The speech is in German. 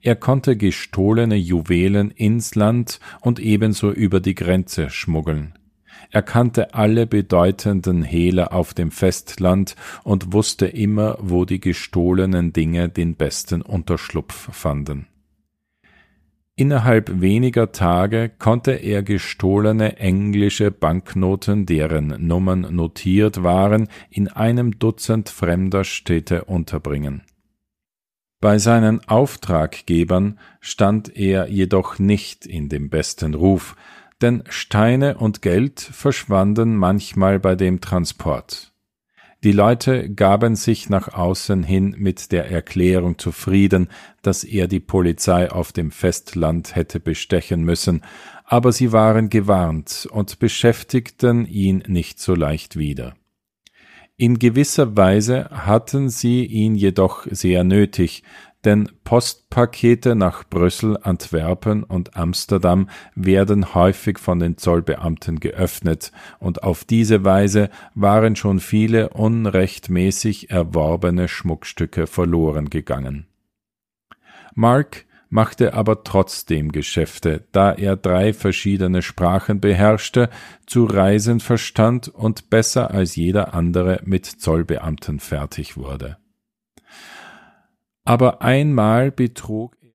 Er konnte gestohlene Juwelen ins Land und ebenso über die Grenze schmuggeln. Er kannte alle bedeutenden Hehler auf dem Festland und wusste immer, wo die gestohlenen Dinge den besten Unterschlupf fanden. Innerhalb weniger Tage konnte er gestohlene englische Banknoten, deren Nummern notiert waren, in einem Dutzend fremder Städte unterbringen. Bei seinen Auftraggebern stand er jedoch nicht in dem besten Ruf, denn Steine und Geld verschwanden manchmal bei dem Transport. Die Leute gaben sich nach außen hin mit der Erklärung zufrieden, dass er die Polizei auf dem Festland hätte bestechen müssen, aber sie waren gewarnt und beschäftigten ihn nicht so leicht wieder. In gewisser Weise hatten sie ihn jedoch sehr nötig, denn Postpakete nach Brüssel, Antwerpen und Amsterdam werden häufig von den Zollbeamten geöffnet, und auf diese Weise waren schon viele unrechtmäßig erworbene Schmuckstücke verloren gegangen. Mark machte aber trotzdem Geschäfte, da er 3 verschiedene Sprachen beherrschte, zu reisen verstand und besser als jeder andere mit Zollbeamten fertig wurde. Aber einmal betrug